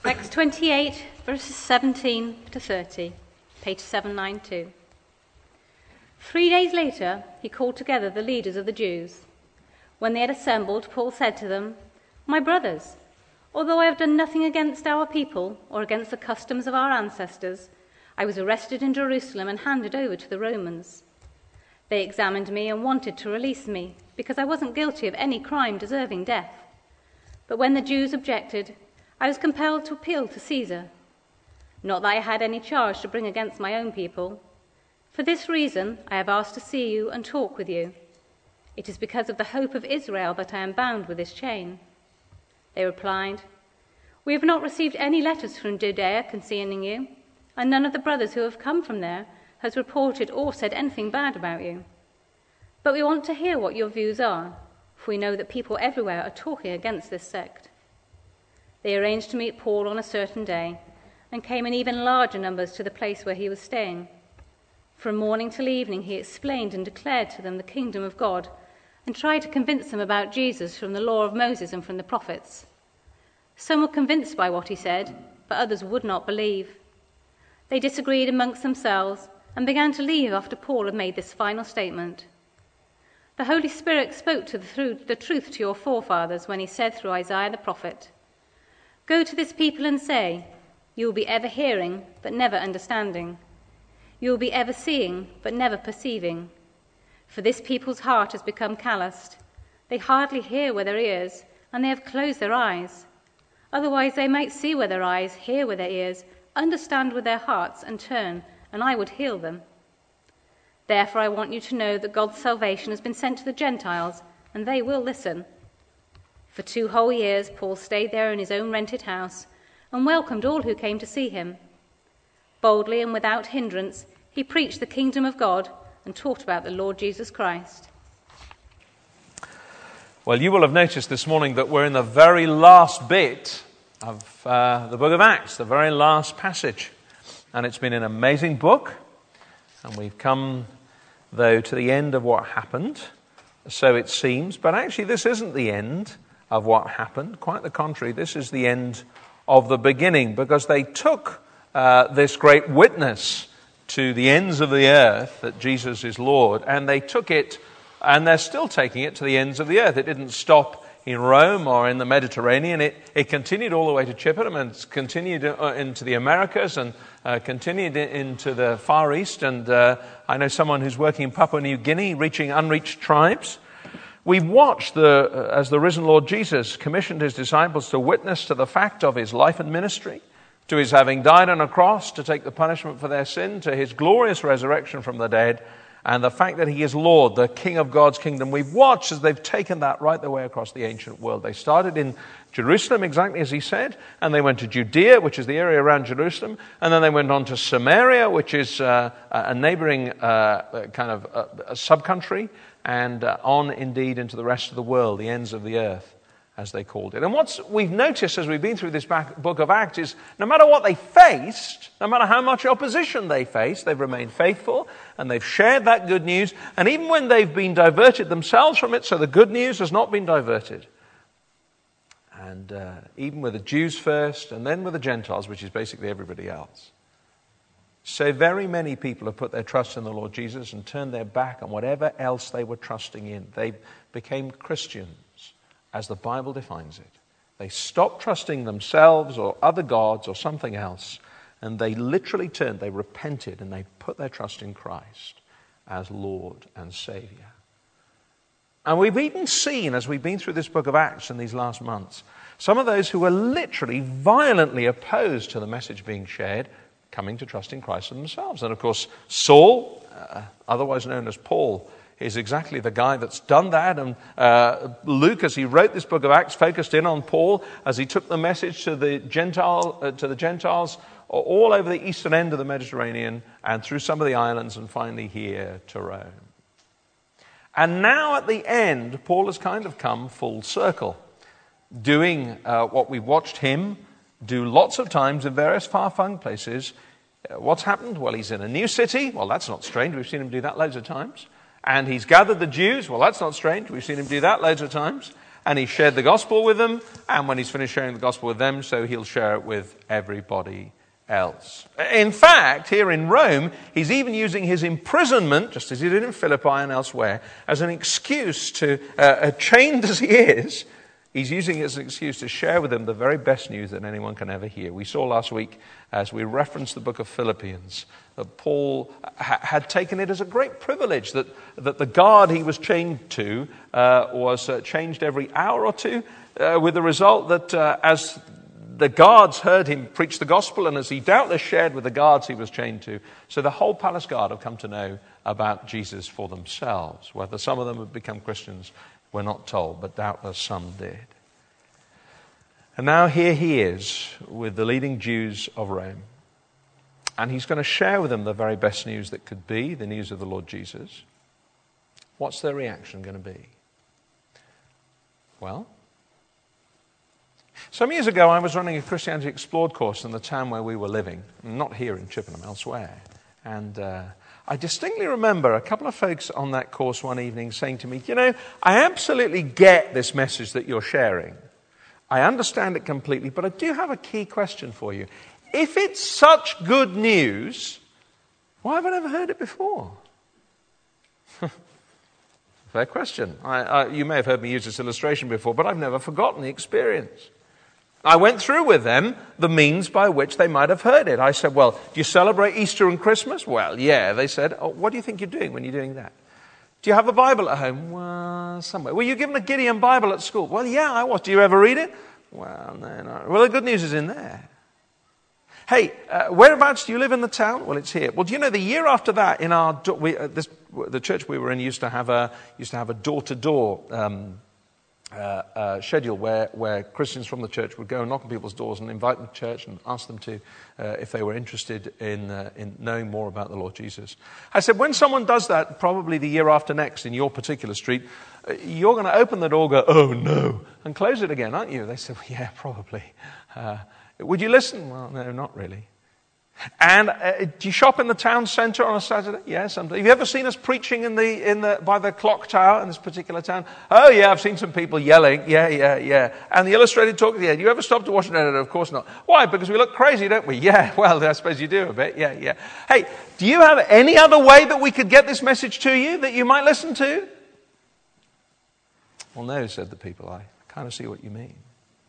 Acts 28, verses 17 to 30, page 792. 3 days later, he called together the leaders of the Jews. When they had assembled, Paul said to them, "My brothers, although I have done nothing against our people or against the customs of our ancestors, I was arrested in Jerusalem and handed over to the Romans. They examined me and wanted to release me because I wasn't guilty of any crime deserving death. But when the Jews objected, I was compelled to appeal to Caesar. Not that I had any charge to bring against my own people. For this reason, I have asked to see you and talk with you. It is because of the hope of Israel that I am bound with this chain." They replied, "We have not received any letters from Judea concerning you, and none of the brothers who have come from there has reported or said anything bad about you. But we want to hear what your views are, for we know that people everywhere are talking against this sect." They arranged to meet Paul on a certain day, and came in even larger numbers to the place where he was staying. From morning till evening he explained and declared to them the kingdom of God, and tried to convince them about Jesus from the law of Moses and from the prophets. Some were convinced by what he said, but others would not believe. They disagreed amongst themselves and began to leave after Paul had made this final statement. "The Holy Spirit spoke the truth to your forefathers when he said through Isaiah the prophet, 'Go to this people and say, you will be ever hearing, but never understanding. You will be ever seeing, but never perceiving. For this people's heart has become calloused. They hardly hear with their ears, and they have closed their eyes. Otherwise they might see with their eyes, hear with their ears, understand with their hearts, and turn, and I would heal them.' Therefore I want you to know that God's salvation has been sent to the Gentiles, and they will listen." For 2 whole years Paul stayed there in his own rented house, and welcomed all who came to see him. Boldly and without hindrance, he preached the kingdom of God and taught about the Lord Jesus Christ. Well, you will have noticed this morning that we're in the very last bit of the book of Acts, the very last passage. And it's been an amazing book. And we've come, though, to the end of what happened, so it seems. But actually, this isn't the end of what happened. Quite the contrary, this is the end of the beginning, because they took this great witness to the ends of the earth that Jesus is Lord, and they took it, and they're still taking it to the ends of the earth. It didn't stop in Rome or in the Mediterranean. It continued all the way to Chippenham, and it's continued into the Americas, and continued into the Far East. And I know someone who's working in Papua New Guinea, reaching unreached tribes. We've watched as the risen Lord Jesus commissioned his disciples to witness to the fact of his life and ministry, to his having died on a cross to take the punishment for their sin, to his glorious resurrection from the dead, and the fact that he is Lord, the King of God's kingdom. We've watched as they've taken that right the way across the ancient world. They started in Jerusalem, exactly as he said, and they went to Judea, which is the area around Jerusalem, and then they went on to Samaria, which is a neighboring kind of a sub-country, and on indeed into the rest of the world, the ends of the earth, as they called it. And what we've noticed as we've been through this book of Acts is no matter what they faced, no matter how much opposition they faced, they've remained faithful and they've shared that good news. And even when they've been diverted themselves from it, so the good news has not been diverted. And even with the Jews first and then with the Gentiles, which is basically everybody else. So very many people have put their trust in the Lord Jesus and turned their back on whatever else they were trusting in. They became Christians, as the Bible defines it. They stopped trusting themselves or other gods or something else, and they literally turned, they repented, and they put their trust in Christ as Lord and Savior. And we've even seen, as we've been through this book of Acts in these last months, some of those who were literally violently opposed to the message being shared coming to trust in Christ for themselves. And of course, Saul, otherwise known as Paul, is exactly the guy that's done that. And Luke, as he wrote this book of Acts, focused in on Paul as he took the message to the Gentiles all over the eastern end of the Mediterranean and through some of the islands and finally here to Rome. And now at the end, Paul has kind of come full circle, doing what we've watched him do lots of times in various far-flung places. What's happened? Well, he's in a new city. Well, that's not strange. We've seen him do that loads of times. And he's gathered the Jews. Well, that's not strange. We've seen him do that loads of times. And he shared the gospel with them, and when he's finished sharing the gospel with them, so he'll share it with everybody else. In fact, here in Rome, he's even using his imprisonment, just as he did in Philippi and elsewhere, as an excuse to, chained as he is, he's using it as an excuse to share with them the very best news that anyone can ever hear. We saw last week, as we referenced the book of Philippians, that Paul had taken it as a great privilege that the guard he was chained to was changed every hour or two, with the result that as the guards heard him preach the gospel, and as he doubtless shared with the guards he was chained to, so the whole palace guard have come to know about Jesus for themselves. Whether some of them have become Christians, we're not told, but doubtless some did. And now here he is with the leading Jews of Rome. And he's going to share with them the very best news that could be, the news of the Lord Jesus. What's their reaction going to be? Well, some years ago I was running a Christianity Explored course in the town where we were living, not here in Chippenham, elsewhere. And I distinctly remember a couple of folks on that course one evening saying to me, I absolutely get this message that you're sharing. I understand it completely, but I do have a key question for you. If it's such good news, why have I never heard it before? Fair question. You may have heard me use this illustration before, but I've never forgotten the experience. I went through with them the means by which they might have heard it. I said, well, do you celebrate Easter and Christmas? Well, yeah. They said, oh, what do you think you're doing when you're doing that? Do you have a Bible at home? Well, somewhere. Were you given a Gideon Bible at school? Well, yeah, I was. Do you ever read it? Well, no. Well, the good news is in there. Hey, whereabouts do you live in the town? Well, it's here. Well, do you know the year after that, in our the church we were in used to have a door-to-door schedule where Christians from the church would go and knock on people's doors and invite them to church and ask them to if they were interested in knowing more about the Lord Jesus. I said, when someone does that, probably the year after next in your particular street, you're going to open the door, go, oh no, and close it again, aren't you? They said, well, yeah, probably. Would you listen? Well, no, not really. And do you shop in the town centre on a Saturday? Yes. Have you ever seen us preaching by the clock tower in this particular town? Oh yeah, I've seen some people yelling. Yeah. And the illustrated talk at the end. You ever stop to watch it? No, of course not. Why? Because we look crazy, don't we? Yeah. Well, I suppose you do a bit. Yeah. Hey, do you have any other way that we could get this message to you that you might listen to? Well, no, said the people. I kind of see what you mean.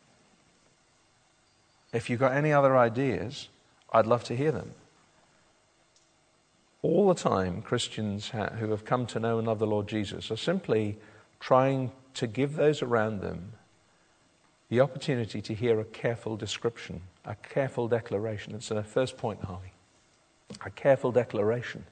If you've got any other ideas, I'd love to hear them. All the time, Christians who have come to know and love the Lord Jesus are simply trying to give those around them the opportunity to hear a careful description, a careful declaration. It's the first point, Harvey. A careful declaration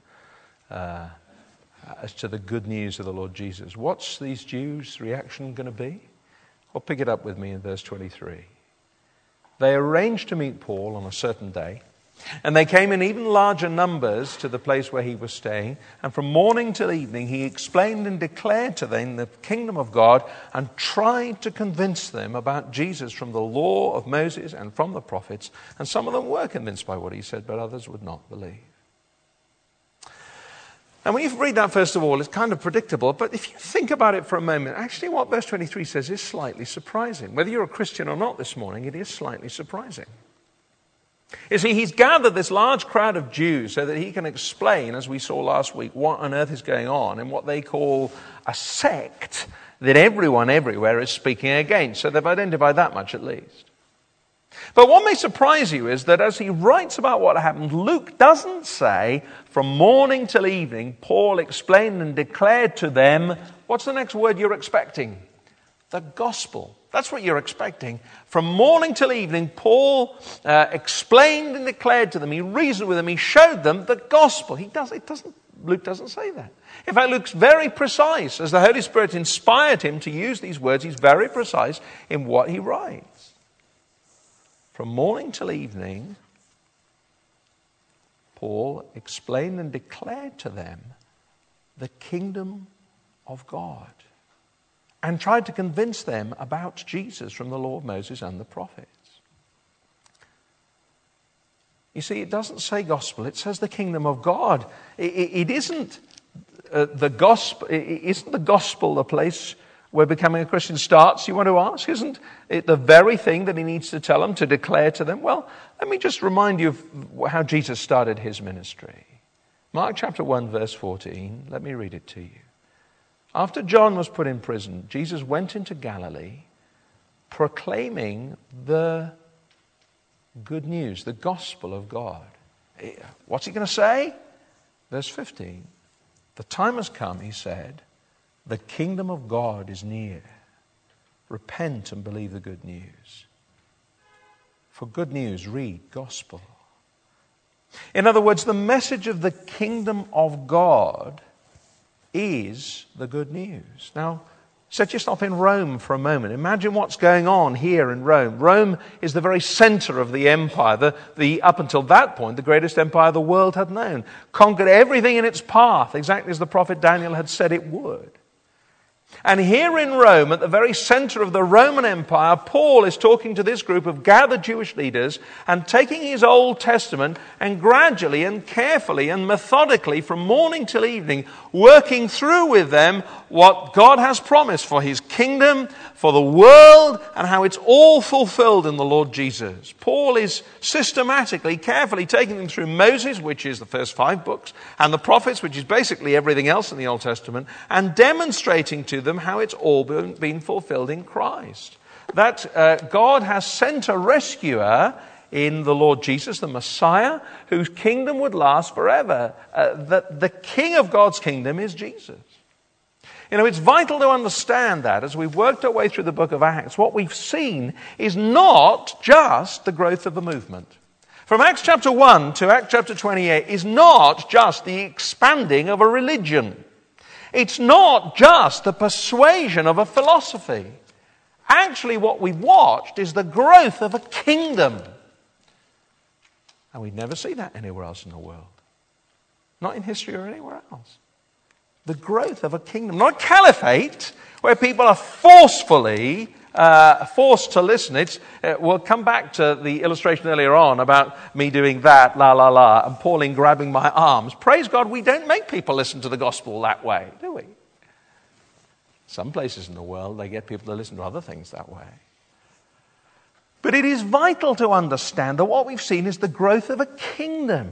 as to the good news of the Lord Jesus. What's these Jews' reaction going to be? Well, pick it up with me in verse 23. They arranged to meet Paul on a certain day, and they came in even larger numbers to the place where he was staying. And from morning till evening, he explained and declared to them the kingdom of God and tried to convince them about Jesus from the law of Moses and from the prophets. And some of them were convinced by what he said, but others would not believe. And when you read that, first of all, it's kind of predictable. But if you think about it for a moment, actually what verse 23 says is slightly surprising. Whether you're a Christian or not this morning, it is slightly surprising. You see, he's gathered this large crowd of Jews so that he can explain, as we saw last week, what on earth is going on in what they call a sect that everyone everywhere is speaking against. So they've identified that much at least. But what may surprise you is that as he writes about what happened, Luke doesn't say, from morning till evening, Paul explained and declared to them, what's the next word you're expecting? The gospel. That's what you're expecting. From morning till evening, Paul explained and declared to them, he reasoned with them, he showed them the gospel. Luke doesn't say that. In fact, Luke's very precise. As the Holy Spirit inspired him to use these words, he's very precise in what he writes. From morning till evening, Paul explained and declared to them the kingdom of God and tried to convince them about Jesus from the law of Moses and the prophets. You see, it doesn't say gospel, it says the kingdom of God. It isn't the gospel. Isn't the gospel the place where becoming a Christian starts, you want to ask? Isn't it the very thing that he needs to tell them, to declare to them? Well, let me just remind you of how Jesus started his ministry. Mark chapter 1, verse 14. Let me read it to you. After John was put in prison, Jesus went into Galilee proclaiming the good news, the gospel of God. What's he going to say? Verse 15. The time has come, he said, the kingdom of God is near. Repent and believe the good news. For good news, read gospel. In other words, the message of the kingdom of God is the good news. Now, set yourself in Rome for a moment. Imagine what's going on here in Rome. Rome is the very center of the empire, the up until that point, the greatest empire the world had known. Conquered everything in its path, exactly as the prophet Daniel had said it would. And here in Rome, at the very center of the Roman Empire, Paul is talking to this group of gathered Jewish leaders and taking his Old Testament and gradually and carefully and methodically from morning till evening working through with them what God has promised for his kingdom, for the world, and how it's all fulfilled in the Lord Jesus. Paul is systematically, carefully taking them through Moses, which is the first 5 books, and the prophets, which is basically everything else in the Old Testament, and demonstrating to them how it's all been fulfilled in Christ. That God has sent a rescuer in the Lord Jesus, the Messiah, whose kingdom would last forever. That the King of God's kingdom is Jesus. You know, it's vital to understand that as we've worked our way through the book of Acts, what we've seen is not just the growth of a movement. From Acts chapter 1 to Acts chapter 28 is not just the expanding of a religion. It's not just the persuasion of a philosophy. Actually, what we've watched is the growth of a kingdom. And we never see that anywhere else in the world. Not in history or anywhere else. The growth of a kingdom. Not a caliphate where people are forcefully forced to listen. We'll come back to the illustration earlier on about me doing that, la la la, and Pauline grabbing my arms. Praise God, we don't make people listen to the gospel that way, do we? Some places in the world, they get people to listen to other things that way. But it is vital to understand that what we've seen is the growth of a kingdom.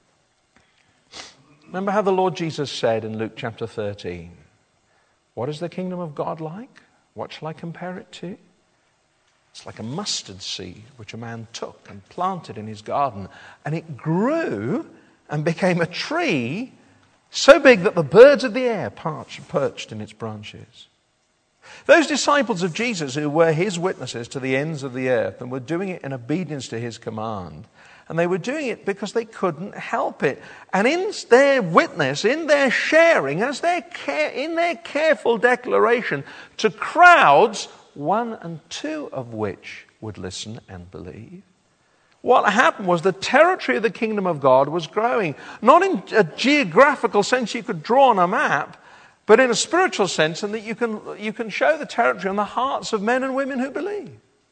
Remember how the Lord Jesus said in Luke chapter 13, what is the kingdom of God like? What shall I compare it to? It's like a mustard seed which a man took and planted in his garden. And it grew and became a tree so big that the birds of the air perched in its branches. Those disciples of Jesus who were his witnesses to the ends of the earth and were doing it in obedience to his command, and they were doing it because they couldn't help it. And in their witness, in their sharing, in their careful declaration to crowds, 1 and 2 of which would listen and believe, what happened was the territory of the kingdom of God was growing. Not in a geographical sense you could draw on a map, but in a spiritual sense, in that you can show the territory on the hearts of men and women who believe.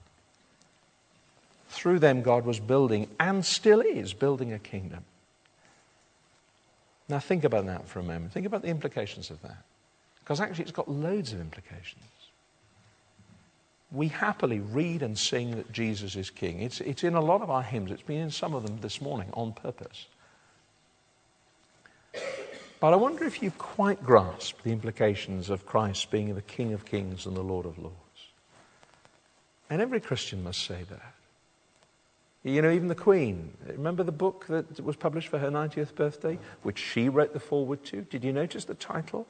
Through them, God was building, and still is, building a kingdom. Now think about that for a moment. Think about the implications of that. Because actually it's got loads of implications. We happily read and sing that Jesus is King. It's in a lot of our hymns. It's been in some of them this morning on purpose. But I wonder if you quite grasp the implications of Christ being the King of Kings and the Lord of Lords. And every Christian must say that. You know, even the Queen. Remember the book that was published for her 90th birthday, which she wrote the foreword to? Did you notice the title?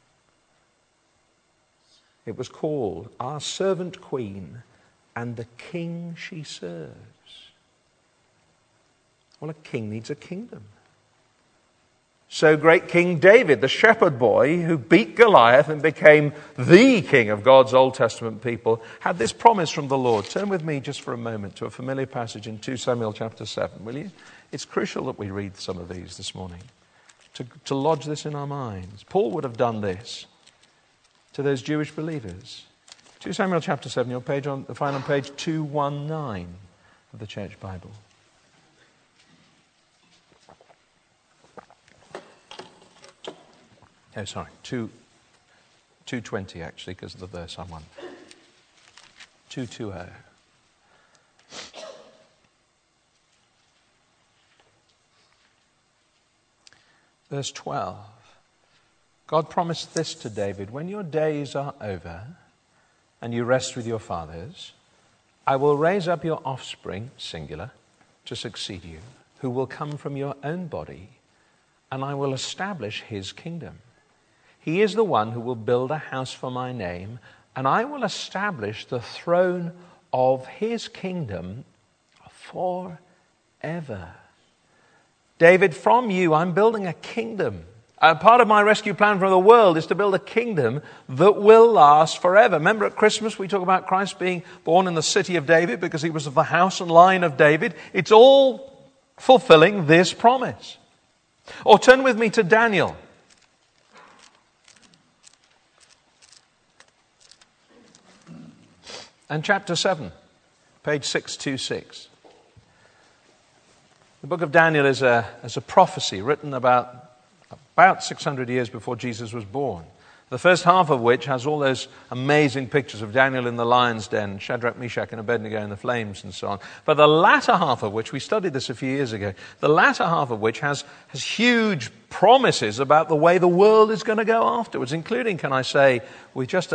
It was called Our Servant Queen and the King She Serves. Well, a king needs a kingdom. So great King David, the shepherd boy who beat Goliath and became the king of God's Old Testament people, had this promise from the Lord. Turn with me just for a moment to a familiar passage in 2 Samuel chapter 7, will you? It's crucial that we read some of these this morning to lodge this in our minds. Paul would have done this to those Jewish believers. 2 Samuel chapter 7, you'll find on page 219 of the Church Bible. Oh, sorry, 2 2:20 actually, because of the verse I'm on. 2:20. Verse 12. God promised this to David: when your days are over and you rest with your fathers, I will raise up your offspring, singular, to succeed you, who will come from your own body, and I will establish his kingdom. He is the one who will build a house for my name, and I will establish the throne of his kingdom forever. David, from you, I'm building a kingdom. Part of my rescue plan for the world is to build a kingdom that will last forever. Remember at Christmas we talk about Christ being born in the city of David because he was of the house and line of David. It's all fulfilling this promise. Or turn with me to Daniel. And chapter 7, page 626. The book of Daniel is a prophecy written about 600 years before Jesus was born. The first half of which has all those amazing pictures of Daniel in the lion's den, Shadrach, Meshach, and Abednego in the flames and so on. But the latter half of which, we studied this a few years ago, the latter half of which has huge promises about the way the world is going to go afterwards, including, can I say, with just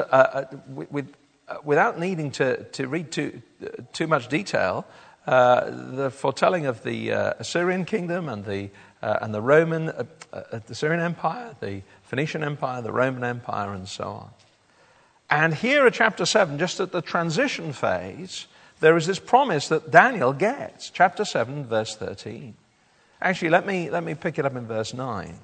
without needing to read too much detail, the foretelling of the Assyrian kingdom and the Roman, the Assyrian Empire, the Phoenician Empire, the Roman Empire, and so on. And here at chapter 7, just at the transition phase, there is this promise that Daniel gets. Chapter 7, verse 13. Actually, let me pick it up in verse 9.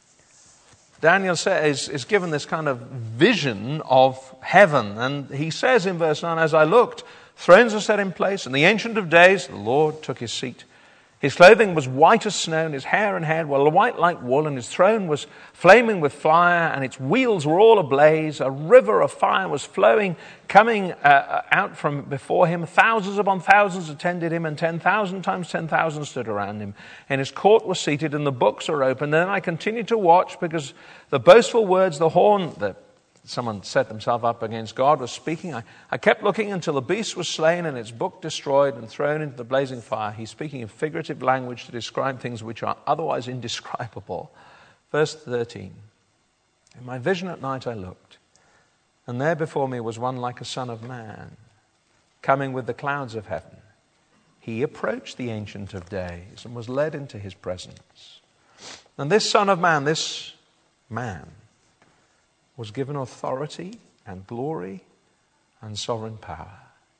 Daniel is given this kind of vision of heaven, and he says in verse 9, as I looked, thrones are set in place, and the Ancient of Days, the Lord, took his seat. His clothing was white as snow, and his hair and head were white like wool, and his throne was flaming with fire, and its wheels were all ablaze. A river of fire was flowing, coming out from before him. Thousands upon thousands attended him, and 10,000 times 10,000 stood around him. In his court was seated, and the books are open. Then I continued to watch, because the boastful words, the horn that someone set themselves up against God was speaking. I kept looking until the beast was slain and its book destroyed and thrown into the blazing fire. He's speaking in figurative language to describe things which are otherwise indescribable. Verse 13. In my vision at night I looked, and there before me was one like a son of man, coming with the clouds of heaven. He approached the Ancient of Days and was led into his presence. And this son of man, this man, was given authority and glory and sovereign power.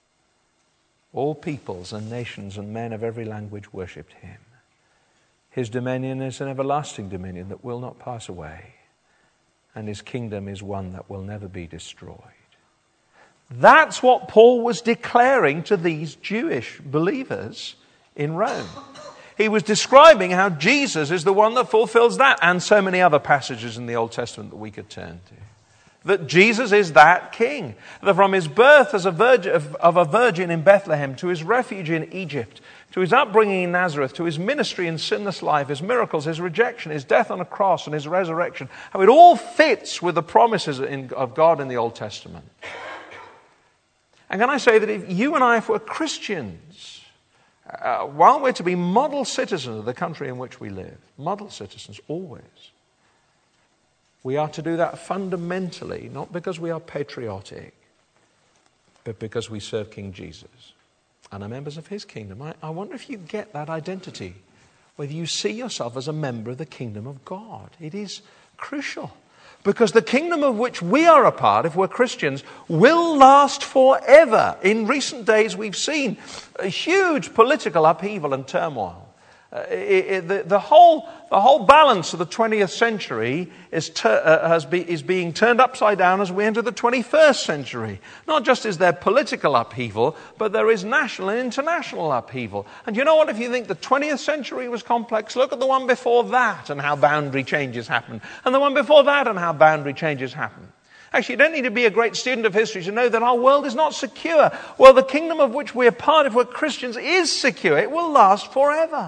All peoples and nations and men of every language worshipped him. His dominion is an everlasting dominion that will not pass away, and his kingdom is one that will never be destroyed. That's what Paul was declaring to these Jewish believers in Rome. He was describing how Jesus is the one that fulfills that, and so many other passages in the Old Testament that we could turn to. That Jesus is that king. That from his birth as a virgin in Bethlehem, to his refuge in Egypt, to his upbringing in Nazareth, to his ministry in sinless life, his miracles, his rejection, his death on a cross, and his resurrection, how it all fits with the promises of God in the Old Testament. And can I say that if you and I, if we're Christians, while we're to be model citizens of the country in which we live, model citizens always, we are to do that fundamentally, not because we are patriotic, but because we serve King Jesus and are members of his kingdom. I wonder if you get that identity, whether you see yourself as a member of the kingdom of God. It is crucial, because the kingdom of which we are a part, if we're Christians, will last forever. In recent days we've seen a huge political upheaval and turmoil. The whole balance of the 20th century is being turned upside down as we enter the 21st century. Not just is there political upheaval, but there is national and international upheaval. And you know what? If you think the 20th century was complex, look at the one before that and how boundary changes happen. And the one before that and how boundary changes happen. Actually, you don't need to be a great student of history to know that our world is not secure. Well, the kingdom of which we're part, if we're Christians, is secure. It will last forever.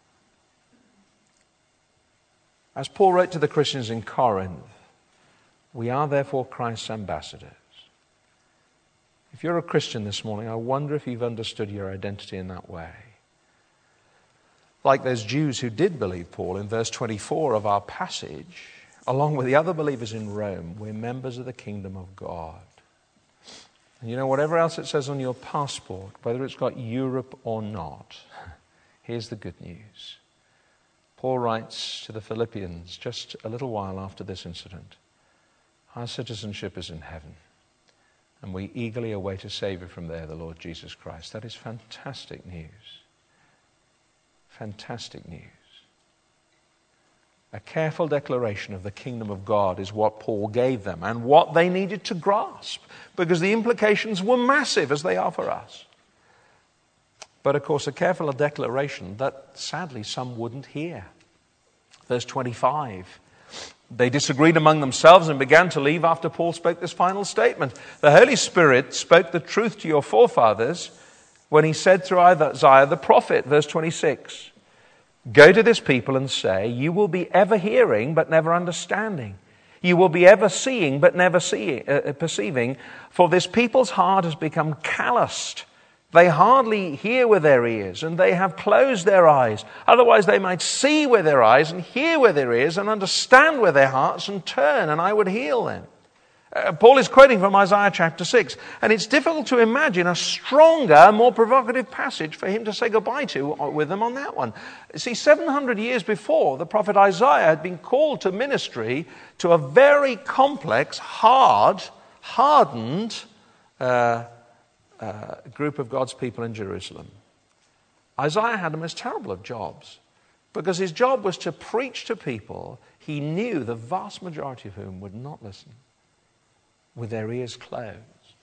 As Paul wrote to the Christians in Corinth, We are therefore Christ's ambassadors. If you're a Christian this morning, I wonder if you've understood your identity in that way. Like those Jews who did believe Paul in verse 24 of our passage, along with the other believers in Rome, we're members of the kingdom of God. And you know, whatever else it says on your passport, whether it's got Europe or not, here's the good news. Paul writes to the Philippians just a little while after this incident, our citizenship is in heaven, and we eagerly await a Savior from there, the Lord Jesus Christ. That is fantastic news. Fantastic news. A careful declaration of the kingdom of God is what Paul gave them and what they needed to grasp, because the implications were massive, as they are for us. But of course, a careful declaration that sadly some wouldn't hear. Verse 25. They disagreed among themselves and began to leave after Paul spoke this final statement. The Holy Spirit spoke the truth to your forefathers when he said through Isaiah the prophet, verse 26, go to this people and say, you will be ever hearing but never understanding. You will be ever seeing but never perceiving, for this people's heart has become calloused. They hardly hear with their ears, and they have closed their eyes. Otherwise they might see with their eyes and hear with their ears and understand with their hearts and turn, and I would heal them. Paul is quoting from Isaiah chapter 6, and it's difficult to imagine a stronger, more provocative passage for him to say goodbye to with them on that one. See, 700 years before, the prophet Isaiah had been called to ministry to a very complex, hardened group of God's people in Jerusalem. Isaiah had the most terrible of jobs, because his job was to preach to people he knew the vast majority of whom would not listen, with their ears closed.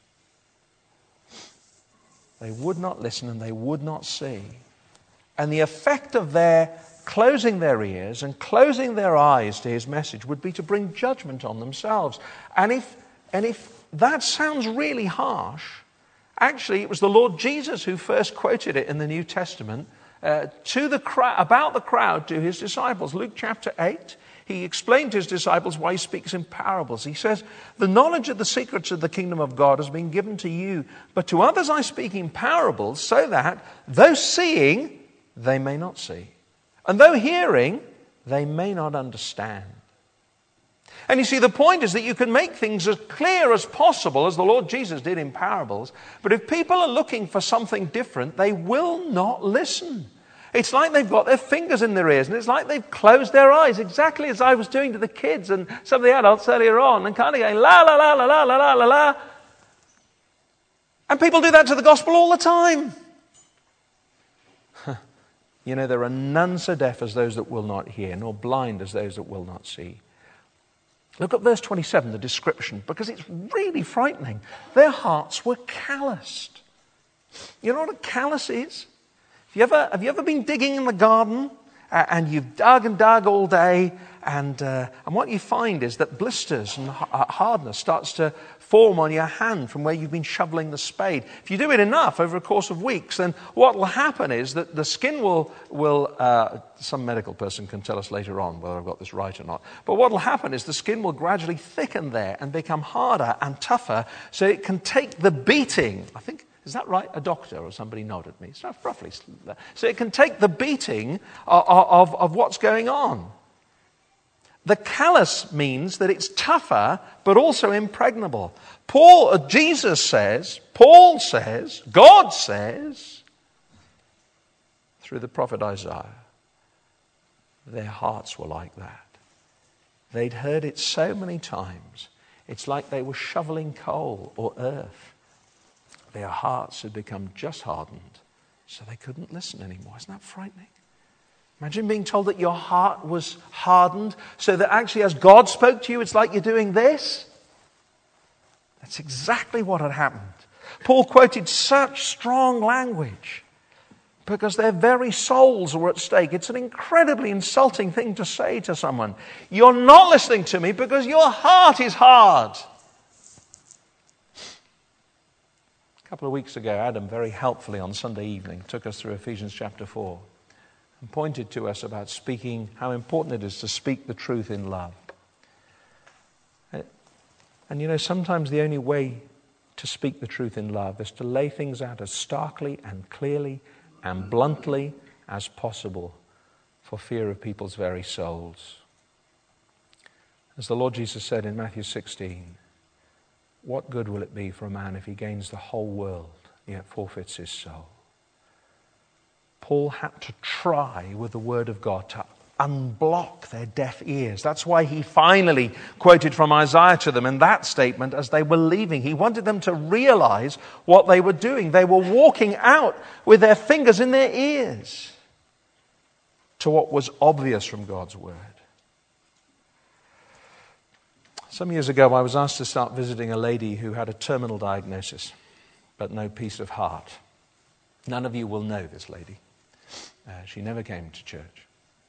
They would not listen and they would not see. And the effect of their closing their ears and closing their eyes to his message would be to bring judgment on themselves. And if that sounds really harsh, actually it was the Lord Jesus who first quoted it in the New Testament to the about the crowd to his disciples. Luke chapter 8. He explained to his disciples why he speaks in parables. He says, the knowledge of the secrets of the kingdom of God has been given to you, but to others I speak in parables, so that, though seeing, they may not see, and though hearing, they may not understand. And you see, the point is that you can make things as clear as possible, as the Lord Jesus did in parables, but if people are looking for something different, they will not listen. It's like they've got their fingers in their ears, and it's like they've closed their eyes, exactly as I was doing to the kids and some of the adults earlier on, and kind of going, la, la, la, la, la, la, la, la, la. And people do that to the gospel all the time. You know, there are none so deaf as those that will not hear, nor blind as those that will not see. Look at verse 27, the description, because it's really frightening. Their hearts were calloused. You know what a callous is? Have you ever been digging in the garden and you've dug and dug all day, and what you find is that blisters and hardness starts to form on your hand from where you've been shoveling the spade. If you do it enough over a course of weeks, then what will happen is that the skin will some medical person can tell us later on whether I've got this right or not, but what will happen is the skin will gradually thicken there and become harder and tougher, so it can take the beating. I think, is that right? A doctor or somebody nodded at me. It's roughly. So it can take the beating of what's going on. The callous means that it's tougher, but also impregnable. Jesus says, Paul says, God says, through the prophet Isaiah, their hearts were like that. They'd heard it so many times. It's like they were shoveling coal or earth. Their hearts had become just hardened, so they couldn't listen anymore. Isn't that frightening? Imagine being told that your heart was hardened, so that actually as God spoke to you, it's like you're doing this. That's exactly what had happened. Paul quoted such strong language because their very souls were at stake. It's an incredibly insulting thing to say to someone. You're not listening to me because your heart is hard. A couple of weeks ago, Adam very helpfully on Sunday evening took us through Ephesians chapter 4 and pointed to us about speaking, how important it is to speak the truth in love. And sometimes the only way to speak the truth in love is to lay things out as starkly and clearly and bluntly as possible for fear of people's very souls. As the Lord Jesus said in Matthew 16, what good will it be for a man if he gains the whole world, yet forfeits his soul? Paul had to try with the Word of God to unblock their deaf ears. That's why he finally quoted from Isaiah to them in that statement as they were leaving. He wanted them to realize what they were doing. They were walking out with their fingers in their ears to what was obvious from God's Word. Some years ago, I was asked to start visiting a lady who had a terminal diagnosis, but no peace of heart. None of you will know this lady. She never came to church.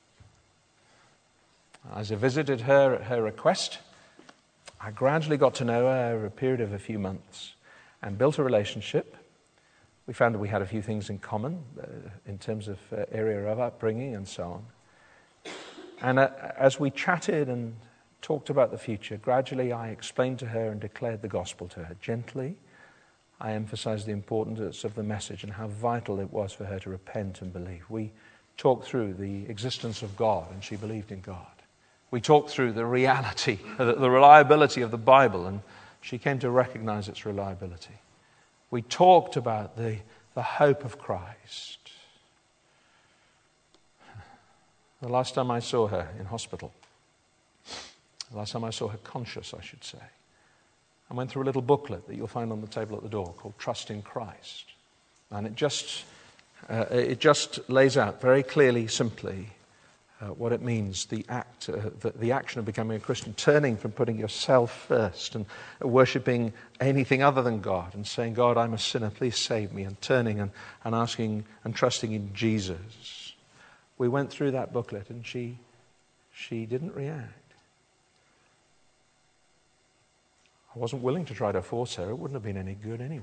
As I visited her at her request, I gradually got to know her over a period of a few months and built a relationship. We found that we had a few things in common in terms of area of upbringing and so on. And as we chatted and talked about the future, gradually I explained to her and declared the gospel to her. Gently, I emphasized the importance of the message and how vital it was for her to repent and believe. We talked through the existence of God, and she believed in God. We talked through the reality, the reliability of the Bible, and she came to recognize its reliability. We talked about the hope of Christ. The last time I saw her in hospital, the last time I saw her conscious, I should say, I went through a little booklet that you'll find on the table at the door called Trust in Christ. And it just lays out very clearly, simply, what it means, the action of becoming a Christian, turning from putting yourself first and worshipping anything other than God and saying, God, I'm a sinner, please save me, and turning and asking and trusting in Jesus. We went through that booklet and she didn't react. I wasn't willing to try to force her. It wouldn't have been any good anyway.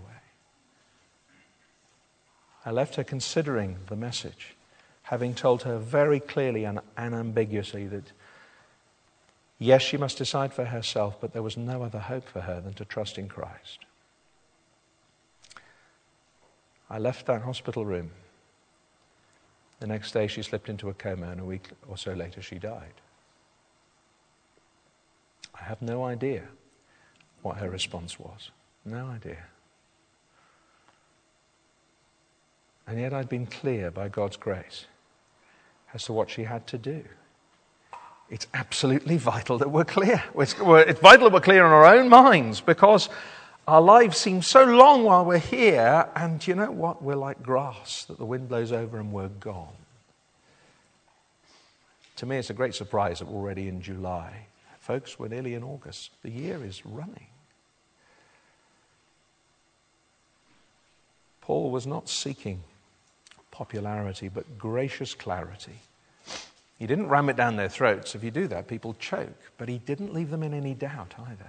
I left her considering the message, having told her very clearly and unambiguously that, yes, she must decide for herself, but there was no other hope for her than to trust in Christ. I left that hospital room. The next day she slipped into a coma, and a week or so later she died. I have no idea what her response was. No idea. And yet I'd been clear by God's grace as to what she had to do. It's absolutely vital that we're clear. It's vital that we're clear in our own minds, because our lives seem so long while we're here, and you know what? We're like grass that the wind blows over and we're gone. To me, it's a great surprise that we're already in July. Folks, we're nearly in August. The year is running. Paul was not seeking popularity, but gracious clarity. He didn't ram it down their throats. If you do that, people choke. But he didn't leave them in any doubt either.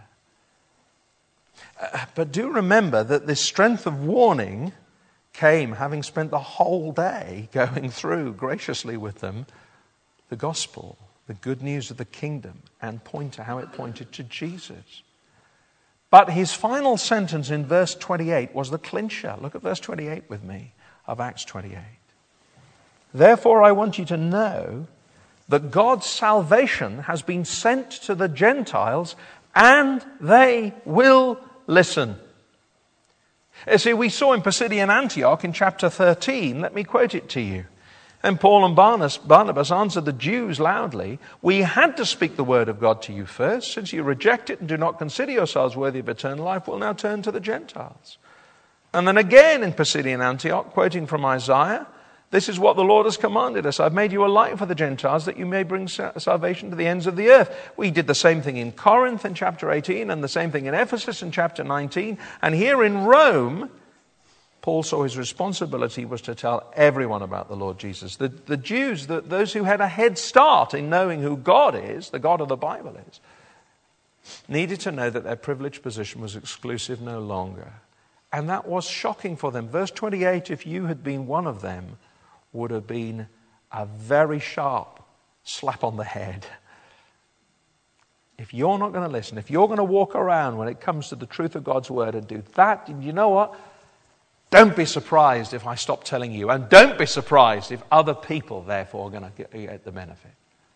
But do remember that this strength of warning came having spent the whole day going through graciously with them the gospel, the good news of the kingdom, and point to how it pointed to Jesus. But his final sentence in verse 28 was the clincher. Look at verse 28 with me of Acts 28. Therefore, I want you to know that God's salvation has been sent to the Gentiles, and they will listen. See, we saw in Pisidian Antioch in chapter 13, let me quote it to you. And Paul and Barnabas answered the Jews loudly, we had to speak the word of God to you first. Since you reject it and do not consider yourselves worthy of eternal life, we'll now turn to the Gentiles. And then again in Pisidian Antioch, quoting from Isaiah, this is what the Lord has commanded us. I've made you a light for the Gentiles that you may bring salvation to the ends of the earth. We did the same thing in Corinth in chapter 18 and the same thing in Ephesus in chapter 19. And here in Rome, Paul saw his responsibility was to tell everyone about the Lord Jesus. The Jews, those who had a head start in knowing who God is, the God of the Bible is, needed to know that their privileged position was exclusive no longer. And that was shocking for them. Verse 28, if you had been one of them, would have been a very sharp slap on the head. if you're not going to listen, if you're going to walk around when it comes to the truth of God's word and do that, you know what? Don't be surprised if I stop telling you. And don't be surprised if other people, therefore, are going to get the benefit.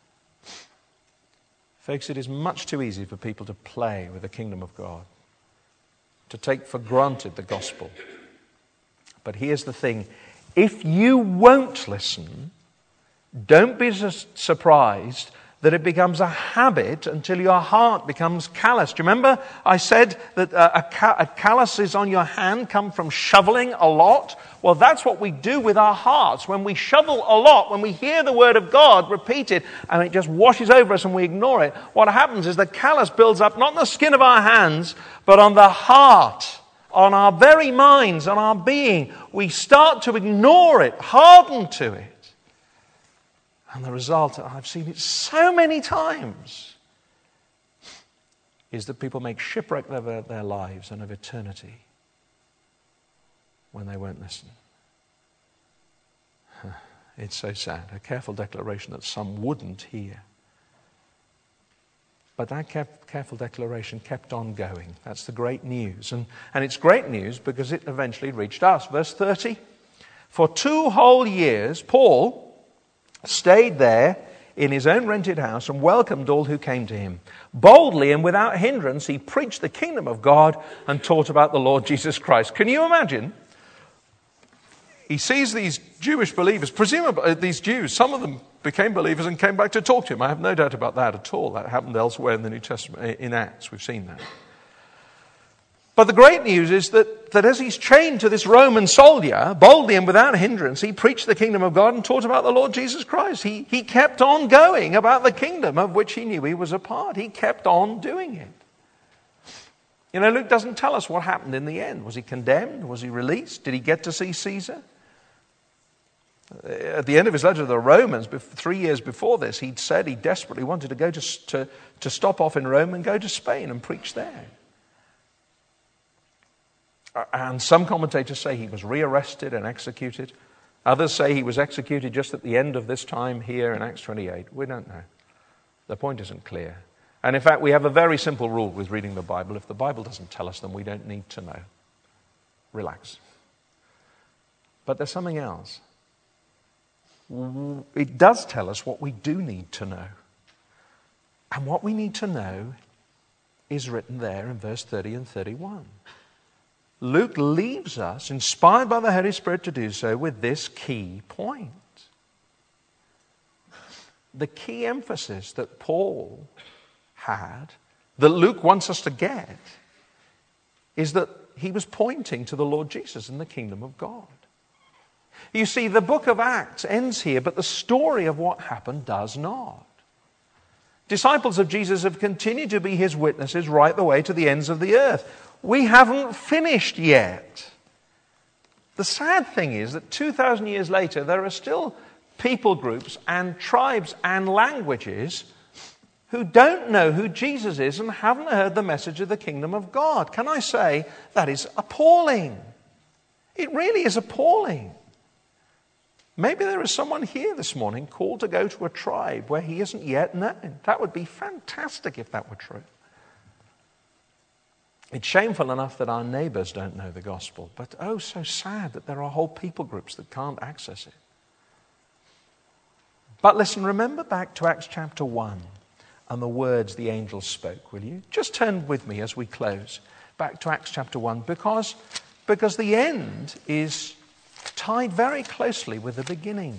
Folks, it is much too easy for people to play with the kingdom of God, to take for granted the gospel. But here's the thing. If you won't listen, don't be surprised that it becomes a habit until your heart becomes callous. Do you remember I said that a calluses on your hand come from shoveling a lot? Well, that's what we do with our hearts. When we shovel a lot, when we hear the word of God repeated and it just washes over us and we ignore it, what happens is the callus builds up not on the skin of our hands, but on the heart, on our very minds, on our being. We start to ignore it, harden to it. And the result, I've seen it so many times, is that people make shipwreck of their lives and of eternity when they won't listen. It's so sad. A careful declaration that some wouldn't hear. But that careful declaration kept on going. That's the great news. And it's great news because it eventually reached us. Verse 30. For 2 whole years, Paul stayed there in his own rented house and welcomed all who came to him. Boldly and without hindrance, he preached the kingdom of God and taught about the Lord Jesus Christ. Can you imagine? He sees these Jewish believers, presumably these Jews, some of them became believers and came back to talk to him. I have no doubt about that at all. That happened elsewhere in the New Testament, in Acts. We've seen that. But the great news is that as he's chained to this Roman soldier, boldly and without hindrance, he preached the kingdom of God and taught about the Lord Jesus Christ. He kept on going about the kingdom of which he knew he was a part. He kept on doing it. You know, Luke doesn't tell us what happened in the end. Was he condemned? Was he released? Did he get to see Caesar? At the end of his letter to the Romans, 3 years before this, he'd said he desperately wanted to go to stop off in Rome and go to Spain and preach there. And some commentators say he was rearrested and executed. Others say he was executed just at the end of this time here in Acts 28. We don't know. The point isn't clear. And in fact, we have a very simple rule with reading the Bible. If the Bible doesn't tell us, then we don't need to know. Relax. But there's something else. It does tell us what we do need to know. And what we need to know is written there in verse 30 and 31. Luke leaves us, inspired by the Holy Spirit to do so, with this key point. The key emphasis that Paul had, that Luke wants us to get, is that he was pointing to the Lord Jesus and the kingdom of God. You see, the book of Acts ends here, but the story of what happened does not. Disciples of Jesus have continued to be his witnesses right the way to the ends of the earth. We haven't finished yet. The sad thing is that 2,000 years later, there are still people groups and tribes and languages who don't know who Jesus is and haven't heard the message of the kingdom of God. Can I say that is appalling? It really is appalling. Maybe there is someone here this morning called to go to a tribe where he isn't yet known. That would be fantastic if that were true. It's shameful enough that our neighbors don't know the gospel, but oh, so sad that there are whole people groups that can't access it. But listen, remember back to Acts chapter 1 and the words the angels spoke, will you? Just turn with me as we close back to Acts chapter 1, because the end is tied very closely with the beginning.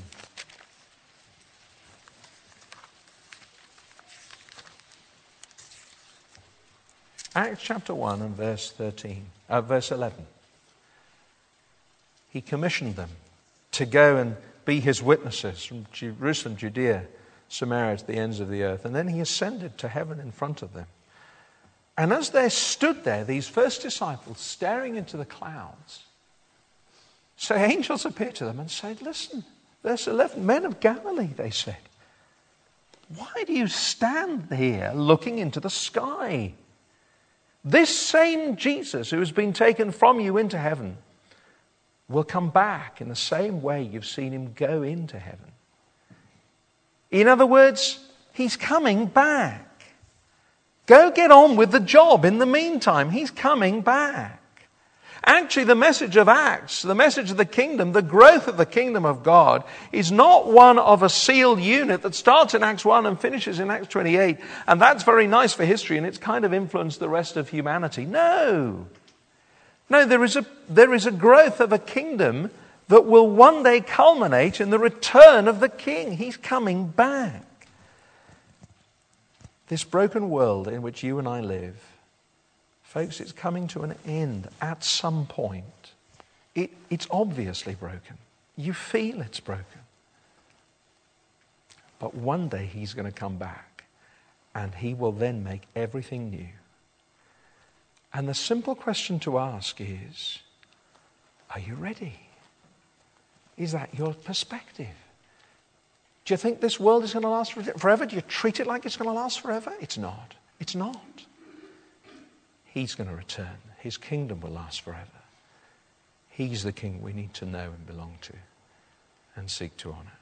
Acts chapter 1 and verse 11. He commissioned them to go and be his witnesses from Jerusalem, Judea, Samaria to the ends of the earth. And then he ascended to heaven in front of them. And as they stood there, these first disciples staring into the clouds, so angels appeared to them and said, listen, verse 11, men of Galilee, they said, why do you stand here looking into the sky? This same Jesus who has been taken from you into heaven will come back in the same way you've seen him go into heaven. In other words, he's coming back. Go get on with the job in the meantime. He's coming back. Actually, the message of Acts, the message of the kingdom, the growth of the kingdom of God is not one of a sealed unit that starts in Acts 1 and finishes in Acts 28. And that's very nice for history and it's kind of influenced the rest of humanity. No, there is a growth of a kingdom that will one day culminate in the return of the King. He's coming back. This broken world in which you and I live, folks, it's coming to an end at some point. It's obviously broken. You feel it's broken. But one day he's going to come back and he will then make everything new. And the simple question to ask is, are you ready? Is that your perspective? Do you think this world is going to last forever? Do you treat it like it's going to last forever? It's not. It's not. He's going to return. His kingdom will last forever. He's the King we need to know and belong to and seek to honor.